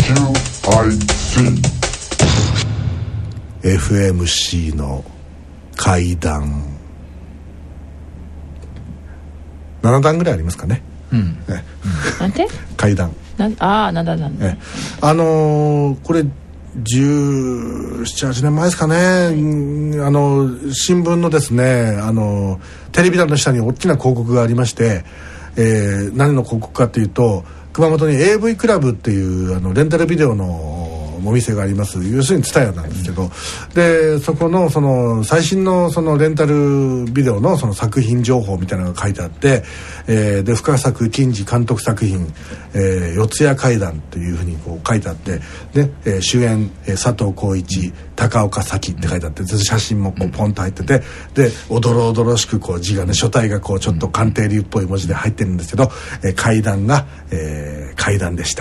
FMC の階段7段ぐらいありますかね。 なんて階段なんだこれ17、8年前ですかね。新聞のですねテレビ欄の下に大きな広告がありまして、何の広告かというと、熊本に AV クラブっていうレンタルビデオのお店があります。要するにTSUTAYAなんですけど、でそこのその最新のそのレンタルビデオのその作品情報みたいなのが書いてあって、で深作欣二監督作品、四谷怪談というふうにこう書いてあって、で、主演、佐藤浩市、高岡早紀って書いてあって、写真もこうポンと入ってて、でおどろおどろしくこう字がね、書体がこうちょっと鑑定流っぽい文字で入ってるんですけど、怪談が、怪談でした。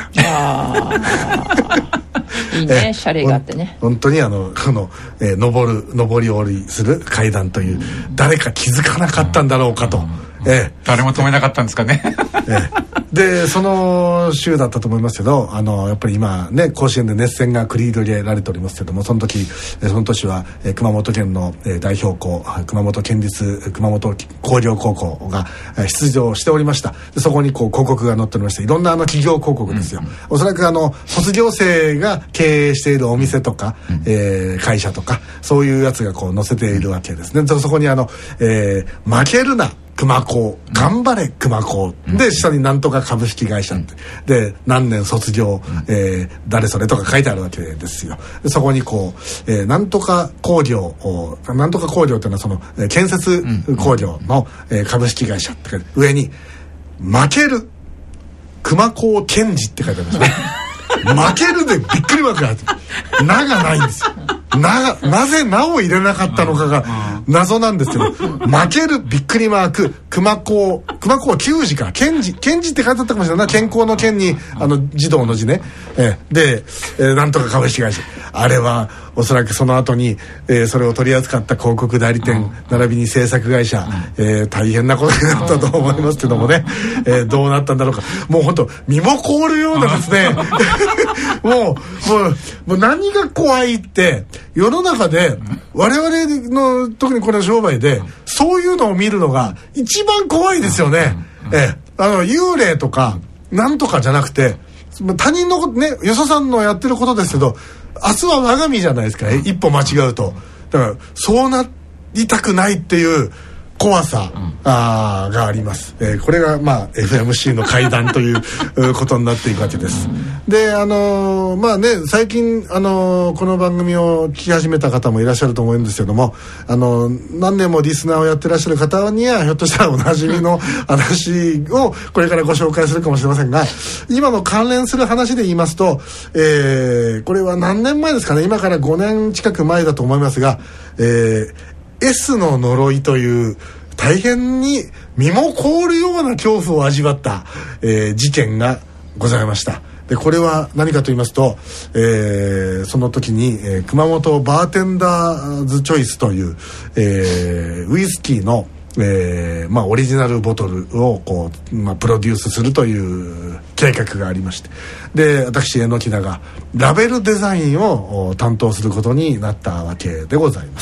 いいね、シャレがあってね。 本当にこの、上り下りする階段という、誰か気づかなかったんだろうかと、 誰も止めなかったんですかね。 でその週だったと思いますけど、やっぱり今ね甲子園で熱戦が繰り広げられておりますけども、その年は、熊本県の、代表校熊本県立熊本工業高校が出場しておりました。でそこにこう広告が載っておりまして、いろんな企業広告ですよ。おそらく卒業生が経営しているお店とか、会社とかそういうやつがこう載せているわけですね。そこに負けるな熊高、頑張れ熊高で、下になんとか株式会社ってで何年卒業、誰それとか書いてあるわけですよ。でそこにこう、なんとか工業っていうのはその、建設工業の、株式会社って書いて、上に負ける熊高健二って書いてあるんですね。負けるでびっくりマークがあってながないんですよ。なぜ名を入れなかったのかが謎なんですけど、負けるびっくりマーク熊高球児か健児って書いてあったかもしれないな。健康の健に児童の字ね。で、なんとか株式会社、あれはおそらくその後に、それを取り扱った広告代理店並びに制作会社、大変なことになったと思いますけどもね、どうなったんだろうか。もう本当身も凍るようなですねもう何が怖いって、世の中で我々の特にこの商売でそういうのを見るのが一番怖いですよね。幽霊とかなんとかじゃなくて、他人のね、よそさんのやってることですけど、明日は我が身じゃないですか、一歩間違うと。だからそうなりたくないっていう怖さ、があります。これがFMC の階段ということになっていくわけです。で最近この番組を聞き始めた方もいらっしゃると思うんですけども、何年もリスナーをやってらっしゃる方にはひょっとしたらおなじみの話をこれからご紹介するかもしれませんが、今の関連する話で言いますと、これは何年前ですかね、今から5年近く前だと思いますが、S の呪いという大変に身も凍るような恐怖を味わった、事件がございました。でこれは何かと言いますと、その時に、熊本バーテンダーズチョイスという、ウイスキーの、オリジナルボトルをこう、プロデュースするという計画がありまして、で私榎田がラベルデザインを担当することになったわけでございます。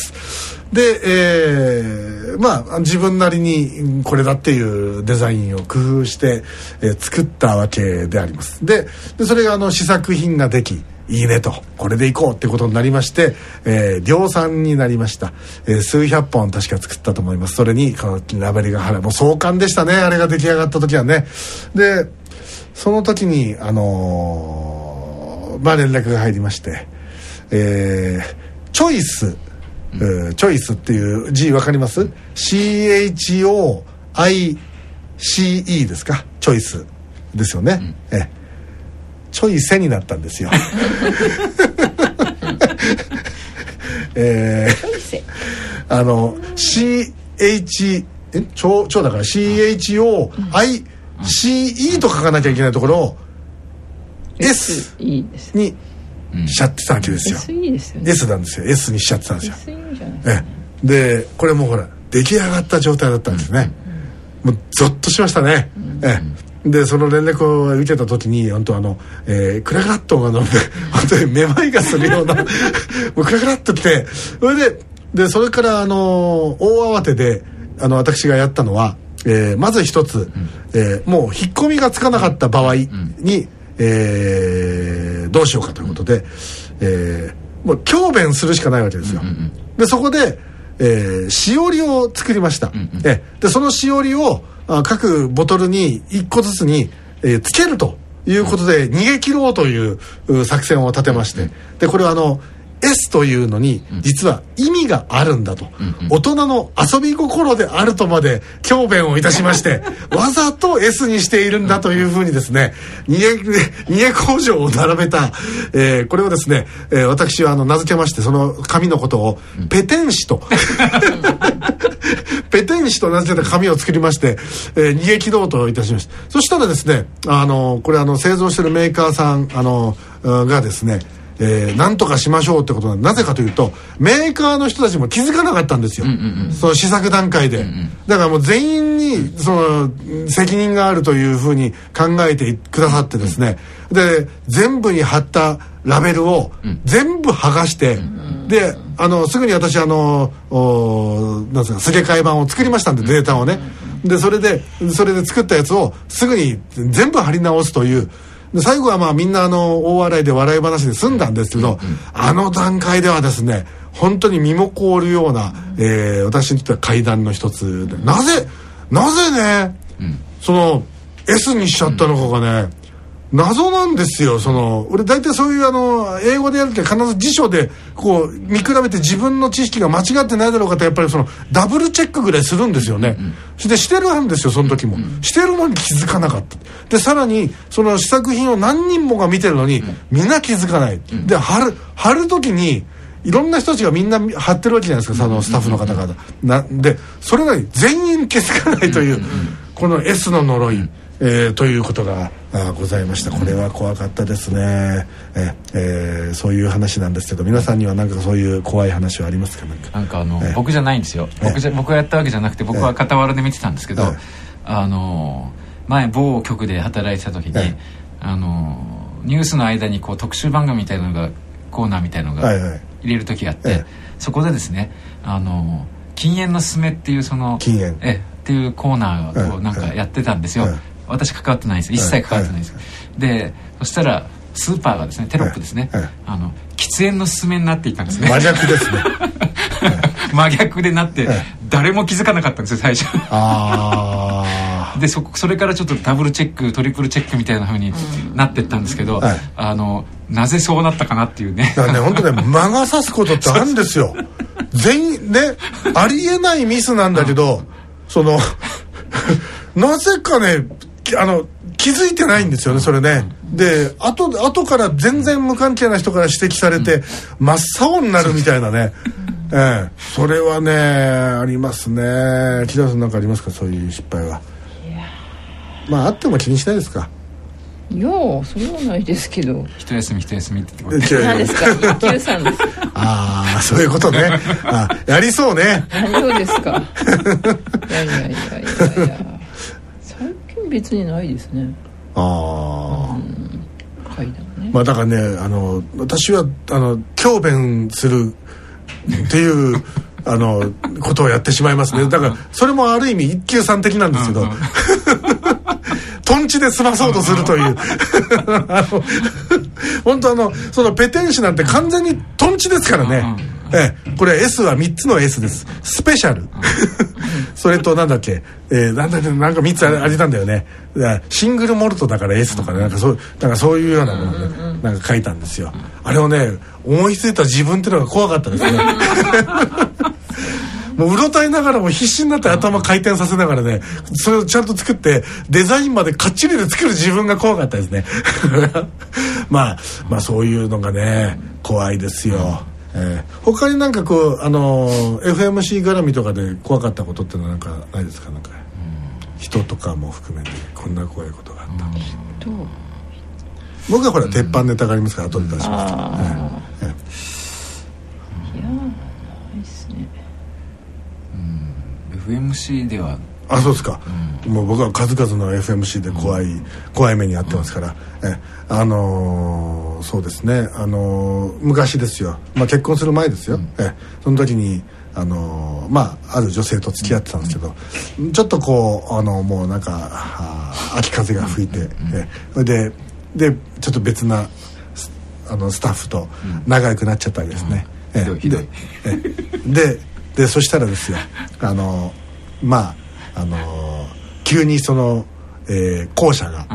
で、自分なりにこれだっていうデザインを工夫して、作ったわけであります。でそれが試作品ができ、いいねと、これでいこうってことになりまして、量産になりました。数百本確か作ったと思います。それにこのラベルが貼られ、もう壮観でしたね、あれが出来上がった時はね。でその時に連絡が入りまして、チョイスっていう字わかります？ CHOICE ですか？チョイスですよね。チョイセになったんですよ。超だから CHOICE と書かなきゃいけないところを S にしちゃってたわけですよ。 SE ですよね。 S なんですよ。 S にしちゃってたんですよ。 SE じゃないですか。 でこれもほら出来上がった状態だったんですね。もうゾッとしましたね。 でその連絡を受けた時に本当クラクラっと本当にめまいがするようなもうクラクラっときて、それでそれから大慌てで私がやったのは、まず一つ、もう引っ込みがつかなかった場合に、どうしようかということで、もう強弁するしかないわけですよ。でそこで、しおりを作りました。でそのしおりを各ボトルに1個ずつに、つけるということで逃げ切ろうという作戦を立てまして、でこれはS というのに実は意味があるんだと、大人の遊び心であるとまで強弁をいたしましてわざと S にしているんだというふうにですね、逃げ工場を並べた、これをですね、私は名付けまして、その紙のことをペテン紙とペテン紙と名付けた紙を作りまして、逃げ切ろうといたしました。そしたらですね、これ製造しているメーカーさんがですね、なんとかしましょうってことなぜかというと、メーカーの人たちも気づかなかったんですよ、その試作段階で、だからもう全員にその責任があるというふうに考えてくださってですね、で全部に貼ったラベルを全部剥がして、で、すぐに私なんですか、すげ替え版を作りましたんで、データをね。で、それで作ったやつをすぐに全部貼り直すという。で、最後はまあみんな大笑いで笑い話で済んだんですけど、段階ではですね、本当に身も凍るような、私にとっては怪談の一つで、なぜね、その S にしちゃったのかがね、謎なんですよ。俺大体そういう英語でやるって必ず辞書でこう見比べて自分の知識が間違ってないだろうかと、やっぱりダブルチェックぐらいするんですよね。してるんですよ、その時も。してるのに気づかなかった。で、さらにその試作品を何人もが見てるのにみんな気づかない。で、貼る時にいろんな人たちがみんな貼ってるわけじゃないですか、そのスタッフの方々。で、それなりに全員気づかないという、この S の呪い。ということがございました。これは怖かったですね。そういう話なんですけど、皆さんには何かそういう怖い話はありますか？ なんか僕じゃないんですよ。僕がやったわけじゃなくて、僕は傍らで見てたんですけど、前某局で働いてた時に、ニュースの間にこう特集番組みたいなのがコーナーみたいなのが入れる時があって、そこでですね、禁煙のすすめっていう禁煙っていうコーナーをなんかやってたんですよ。私関わってないです、一切関わってないです、でそしたらスーパーがですね、テロップですね、喫煙のすすめになっていたんですね。 真逆ですね。 真逆でなって、誰も気づかなかったんですよ、最初。でそれからちょっとダブルチェックトリプルチェックみたいな風になっていったんですけど、なぜそうなったかなっていうね。 だからね、本当ね、魔が差すことってあるんですよ。全員ね、ありえないミスなんだけど、なぜかね、気づいてないんですよね、それね。で、後から全然無関係な人から指摘されて、真っ青になるみたいなね。それはね、ありますね。木田さんなんかありますか、そういう失敗は。まあ、あっても気にしないですか。 いや、それはないですけど。 一休みって何ですか、一休さんです。 そういうことね。やりそうね。 何をですか。いや最近別にないですね。階段ね。まあだからね、私は強弁するっていうことをやってしまいますね。だからそれもある意味一級さん的なんですけど、トンチで済まそうとするという本当そのペテン紙なんて完全にトンチですからね。これ S は3つの S です。スペシャルそれとなんだっけ、なんか3つありたんだよね。シングルモルトだから S とかね、なんかそういうようなものをね、なんか書いたんですよ。あれをね、思いついた自分っていうのが怖かったですね。もううろたえながらも必死になって頭回転させながらね、それをちゃんと作ってデザインまでかっちりで作る自分が怖かったですね。まあそういうのがね、怖いですよ。他になんかこうFMC 絡みとかで怖かったことってのはなんかないですか？なんか人とかも含めてこんな怖いことがあった。僕はほら鉄板ネタがありますから後で出しますけど。 FMC ではあ、そうですか、もう僕は数々の FMC で怖い目に遭ってますから、そうですね、昔ですよ、結婚する前ですよ、その時にある女性と付き合ってたんですけど、ちょっとこうもうなんか秋風が吹いて、でちょっと別なスタッフと仲良くなっちゃったわけですね、でそしたらですよ、急にその、後者が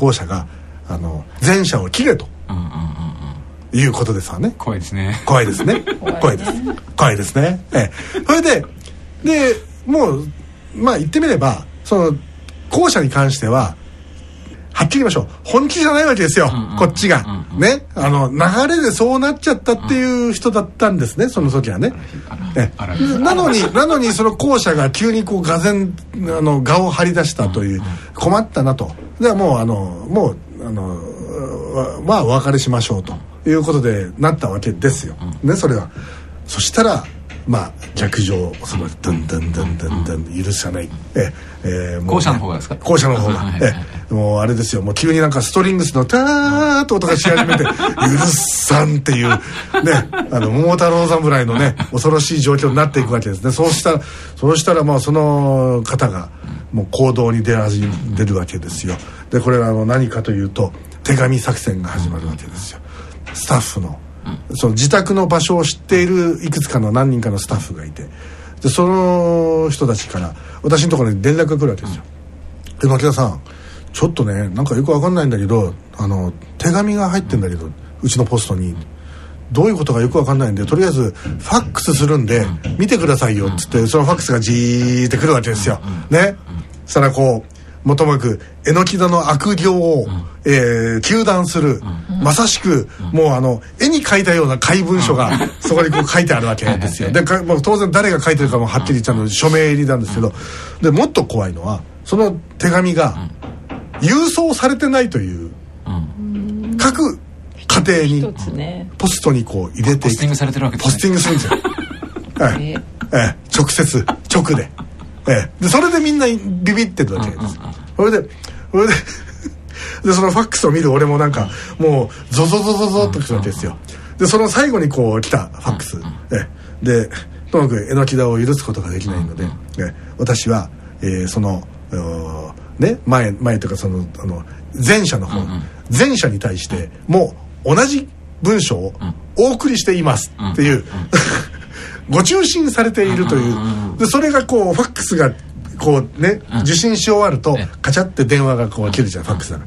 前者を切れと、いうことですわね。 怖いですね。 怖いですね。怖いですね。それでもう言ってみればその後者に関してははっきり言いましょう、本気じゃないわけですよ、こっちがね、流れでそうなっちゃったっていう人だったんですね、その時はね。なのにその後者が急にこう我を張り出したという、困ったなと。ではもうお別れしましょうということでなったわけですよ、ね、それは。そしたら逆上そのだんだん許さない、 後者の方がですか？ 後者の方が、もうあれですよ、もう急になんかストリングスのターッと音がし始めて許さんっていうね、桃太郎侍のね恐ろしい状況になっていくわけですね。そうしたらその方がもう行動に出るわけですよ。でこれは何かというと手紙作戦が始まるわけですよ。スタッフのその自宅の場所を知っているいくつかの何人かのスタッフがいて、でその人たちから私のところに連絡が来るわけですよ。牧田さん、ちょっとねなんかよく分かんないんだけど手紙が入ってんだけど、うちのポストにどういうことかよく分かんないんで、とりあえずファックスするんで見てくださいよっつって、そのファックスがじーってくるわけですよね。そしたらこうももく榎田の悪行を、糾弾する、まさしくもう絵に描いたような怪文書がそこにこう書いてあるわけですよ。で当然誰が書いてるかもはっきり言っちゃうので署名入りなんですけど、でもっと怖いのはその手紙が郵送されてないという、各家庭にポストにこう入れていく、 ポスティングされてるわけですね。 ポスティングするんですよ直接直で。でそれでみんなビビってるわけです。それでそのファックスを見る俺もなんかもうゾゾゾゾゾっとくるわけですよ。でその最後にこう来たファックス、でともかく榎田を許すことができないので、私は、その前というかその前者の方、前者に対してもう同じ文章をお送りしていますっていう、ご中心されているという、でそれがこうファックスがこうね、受信し終わるとカチャって電話がこう切るじゃん、ファックスだから。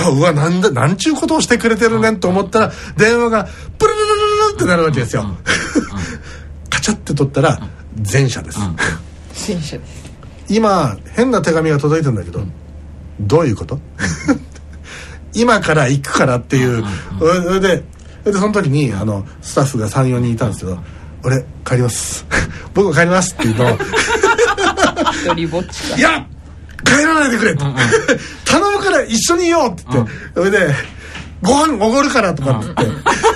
うわなんちゅうことをしてくれてるねんと思ったら電話がプルルルルルってなるわけですよ。カチャって取ったら前者です。 前者です。 今変な手紙が届いてるんだけど、どういうこと？今から行くからっていう。でその時にスタッフが 3,4 人いたんですけど、俺帰ります僕も帰りますって言うと一人ぼっちか、 いや帰らないでくれと頼むから一緒にいようって言って、それでご飯おごるからとかって言って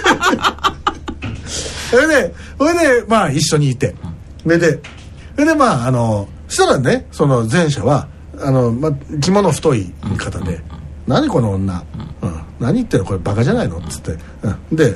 それで一緒にいて、それでそしたらね、その前者は着物太い方で、何この女、何言ってんのこれバカじゃないのっつって、で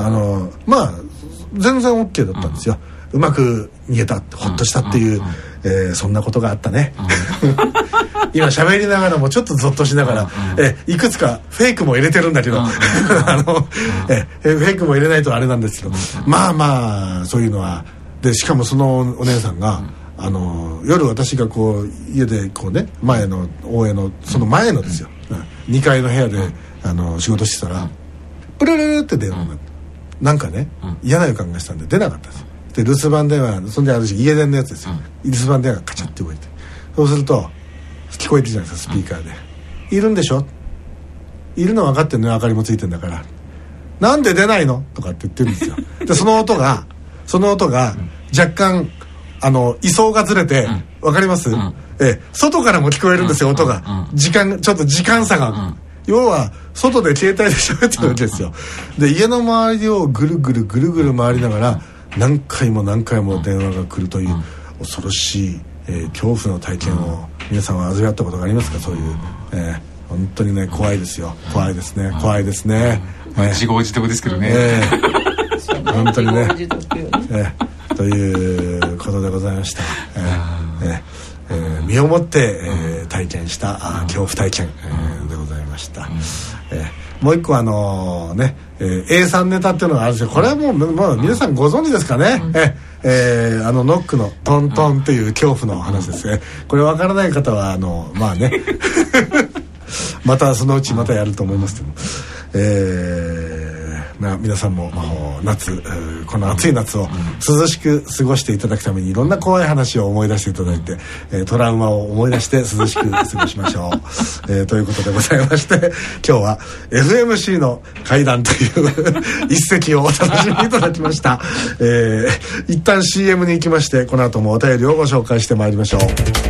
全然 OK だったんですよ。うまく逃げたってほっとしたっていう、そんなことがあったね。今喋りながらもちょっとゾッとしながら、いくつかフェイクも入れてるんだけど、フェイクも入れないとあれなんですけど、そういうのはで、しかもそのお姉さんが夜私がこう家でこうね、前の大江のその前のですよ、2階の部屋で仕事してたらプルルルって電話が鳴って、なんかね、嫌な予感がしたんで出なかったんですよ。で留守番電話、そんで私家電のやつですよ、留守番電話がカチャって動いて、そうすると聞こえてるじゃないですか、スピーカーで、いるんでしょ、いるの分かってんのよ、明かりもついてんだから、なんで出ないのとかって言ってるんですよ。でその音が若干位相がずれて、分かります、外からも聞こえるんですよ、音が、ちょっと時間差が、要は外で携帯で喋ってるわけですよ。で家の周りをぐるぐる回りながら何回も電話が来るという恐ろしい、 恐怖の体験を皆さんは味わったことがありますか？そういう、本当にね怖いですよ。怖いですね。怖いですね。 自業自得ですけどね。 本当にね。ということでございました。身をもって、体験した恐怖体験、でございました。もう一個A さんネタっていうのがあるんですよ。これはもう皆さんご存知ですかね。ノックのトントンっていう恐怖の話ですね。これ分からない方はまあねまたそのうちまたやると思いますけど、皆さんも夏、この暑い夏を涼しく過ごしていただくためにいろんな怖い話を思い出していただいて、トラウマを思い出して涼しく過ごしましょう、ということでございまして、今日は FMC の怪談という一席をお楽しみいただきました。一旦 CM に行きまして、この後もお便りをご紹介してまいりましょう。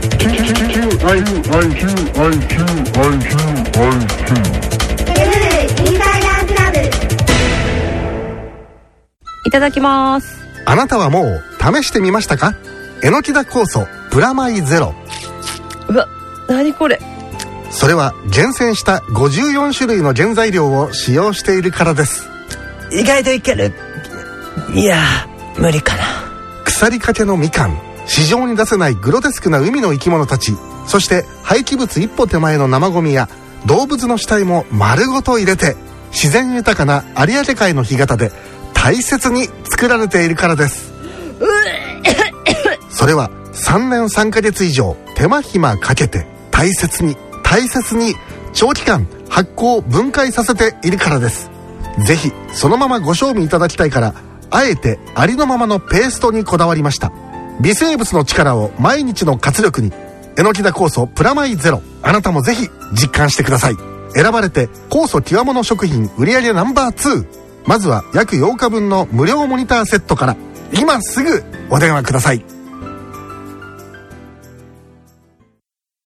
いただきます。 あなたはもう試してみましたか？えのきだ酵素プラマイゼロ。 うわ、何これ。 それは厳選した54種類の原材料を使用しているからです。 意外といける。いや無理かな。 腐りかけのみかん、市場に出せないグロテスクな海の生き物たち、そして廃棄物一歩手前の生ゴミや動物の死体も丸ごと入れて、自然豊かな有明海の干潟で大切に作られているからです。それは3年3ヶ月以上手間暇かけて大切に長期間発酵分解させているからです。ぜひそのままご賞味いただきたいから、あえてありのままのペーストにこだわりました。微生物の力を毎日の活力に。えのきだ酵素プラマイゼロ、あなたもぜひ実感してください。選ばれて酵素極物食品売上No.2。まずは約8日分の無料モニターセットから今すぐお電話ください。